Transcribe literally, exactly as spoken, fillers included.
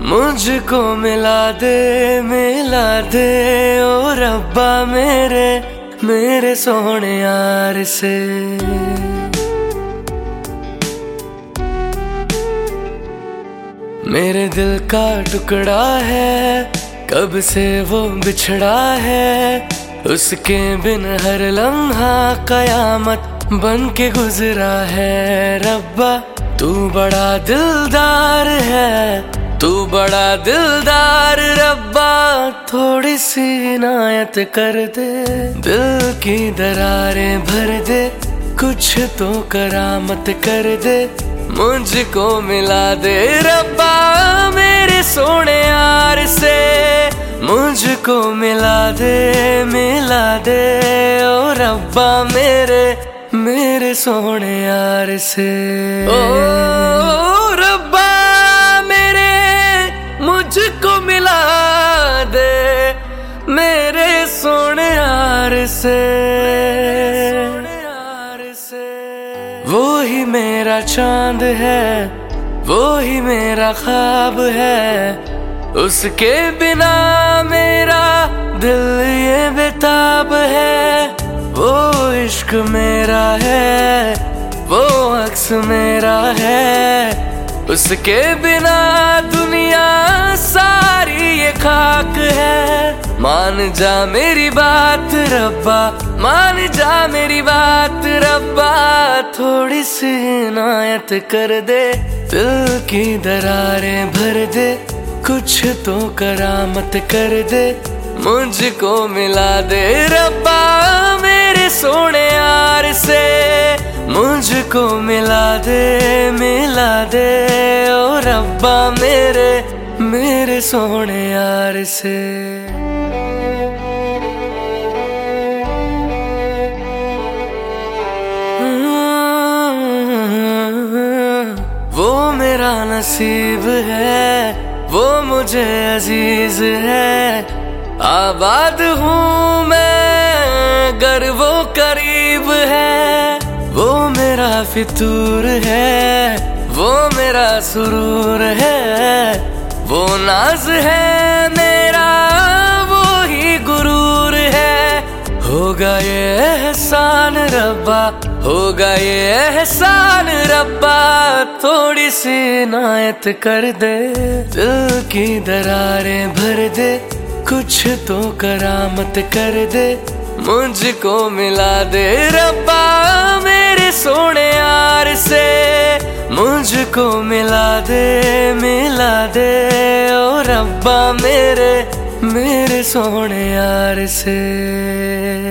मुझको मिला दे मिला दे ओ रब्बा मेरे मेरे सोने यार से। मेरे दिल का टुकड़ा है, कब से वो बिछड़ा है, उसके बिन हर लम्हा कयामत बन के गुजरा है। रब्बा तू बड़ा दिलदार है, तू बड़ा दिलदार रब्बा, थोड़ी सी इनायत कर दे, दिल की दरारें भर दे, कुछ तो करामत कर दे, मुझको मिला दे रब्बा मेरे सोने यार से। मुझको मिला दे मिला दे ओ रब्बा मेरे मेरे सोने यार से। ओ रब्बा मेरे मुझको मिला दे मेरे सोने यार से। वो ही मेरा चांद है, वो ही मेरा ख्वाब है, उसके बिना मेरा दिल ये बेताब है। वो इश्क मेरा है, वो अक्स मेरा है, उसके बिना दुनिया सारी ये खाक है। मान जा मेरी बात रब्बा, मान जा मेरी बात रब्बा, थोड़ी सी इनायत कर दे, दिल की दरारें भर दे, कुछ तो करामत कर दे, मुझको मिला दे रब्बा मेरे सोने यार से। मुझको मिला दे मिला दे ओ रब्बा मेरे मेरे सोने यार से। वो मेरा नसीब है, वो मुझे अजीज है, आबाद हूँ मैं गर वो करीब है। वो मेरा फितूर है, वो मेरा सुरूर है, वो नाज है मेरा वो ही गुरूर है। होगा ये एहसान रब्बा, होगा ये एहसान रब्बा, थोड़ी सी इनायत कर दे, दिल की दरारें भर दे, कुछ तो करामत कर दे, मुझको मिला दे रब्बा मेरे सोने यार से। मुझको मिला दे मिला दे ओ रब्बा मेरे मेरे सोने यार से।